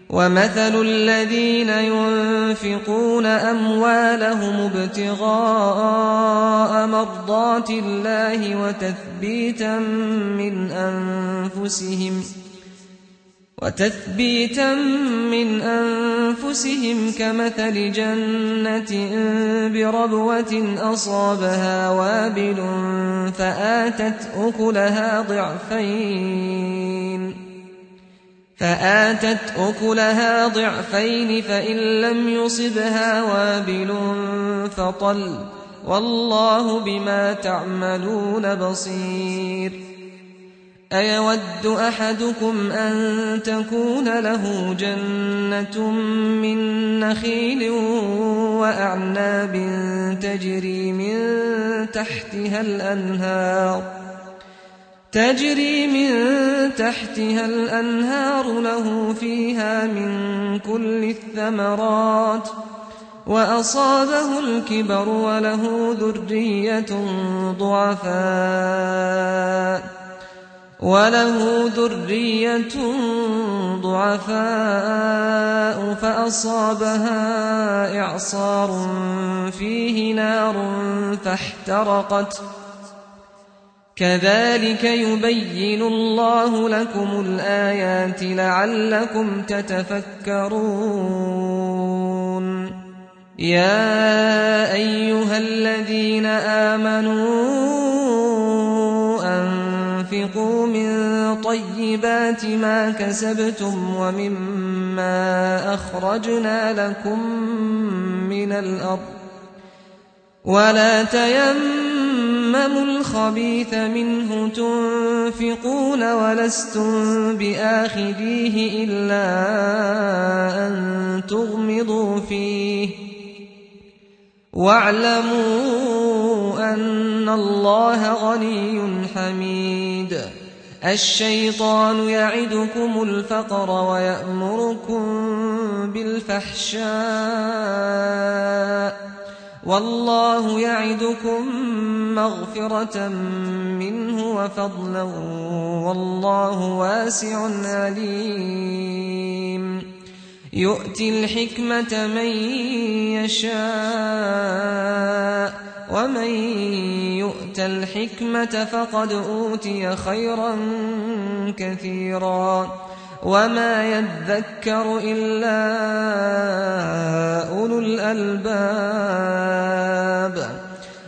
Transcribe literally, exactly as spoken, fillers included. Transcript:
ومثل الذين ينفقون أموالهم ابتغاء مرضات الله وتثبيتا من أنفسهم وتثبيتا من أنفسهم كمثل جنة بربوة أصابها وابل فآتت أكلها ضعفين فآتت أكلها ضعفين فإن لم يصبها وابل فطل والله بما تعملون بصير. أيود أحدكم أن تكون له جنة من نخيل وأعناب تجري من تحتها الأنهار تجري من تحتها الأنهار له فيها من كل الثمرات وأصابه الكبر وله ذرية ضعفاء وله ذرية ضعفاء فأصابها إعصار فيه نار فاحترقت كذلك يبين الله لكم الآيات لعلكم تتفكرون. يا أيها الذين آمنوا أنفقوا من طيبات ما كسبتم ومما أخرجنا لكم من الأرض ولا تيمموا الخبيث منه تنفقون ولستم بآخذيه إلا أن تغمضوا فيه واعلموا أن الله غني حميد. الشيطان يعدكم الفقر ويأمركم بالفحشاء والله يعدكم مغفرة منه وفضلا والله واسع عليم. يؤتي الحكمة من يشاء ومن يؤت الحكمة فقد أوتي خيرا كثيرا وما يذكر إلا أولو الألباب.